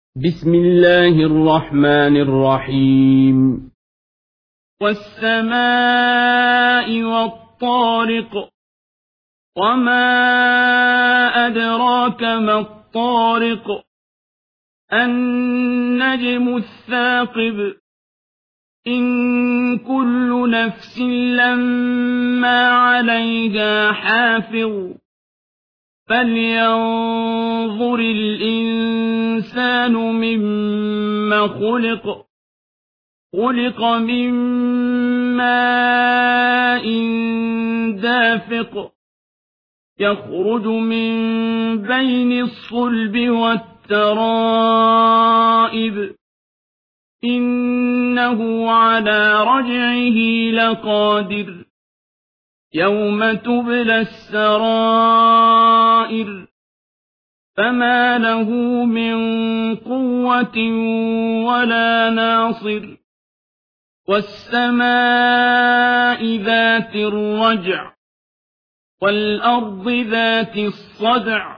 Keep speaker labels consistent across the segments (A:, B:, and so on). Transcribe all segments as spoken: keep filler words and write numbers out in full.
A: بسم الله الرحمن الرحيم.
B: والسماء والطارق وما أدراك ما الطارق النجم الثاقب إن كل نفس لما عليها حافظ فلينظر الإنسان مما خلق خلق من ماء دافق يخرج من بين الصلب والترائب إنه على رجعه لقادر يوم تبلى السرائر فما له من قوة ولا ناصر والسماء ذات الرجع والأرض ذات الصدع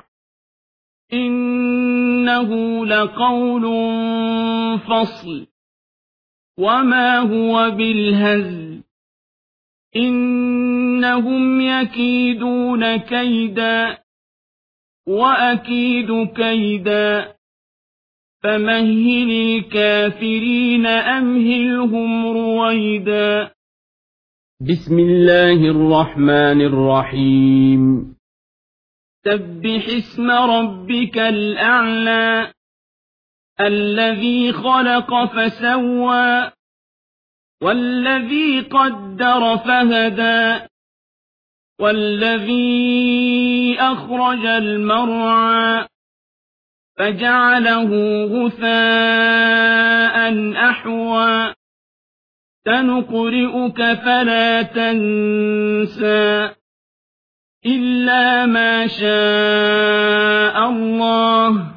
B: إنه لقول فصل وما هو بالهزل إنهم يكيدون كيدا وأكيد كيدا فمهل الكافرين أمهلهم رويدا.
A: بسم الله الرحمن الرحيم.
B: سبح اسم ربك الأعلى الذي خلق فسوى والذي قدر فهدى والذي أخرج المرعى فجعله غثاء أحوى سنقرئك فلا تنسى إلا ما شاء الله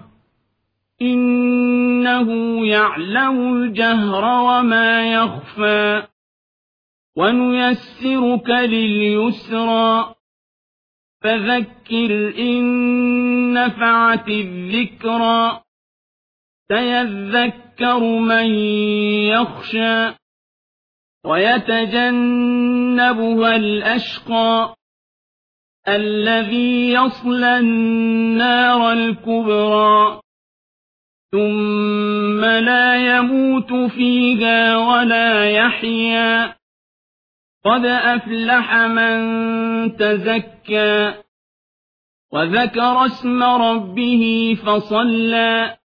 B: إنه يعلم الجهر وما يخفى ونيسرك لليسرى فذكر إن نفعت الذكرى سيذكر من يخشى ويتجنبها الأشقى الذي يصلى النار الكبرى ثم لا يموت فيها ولا يحيا قد أفلح من تزكى وذكر اسم ربه فصلى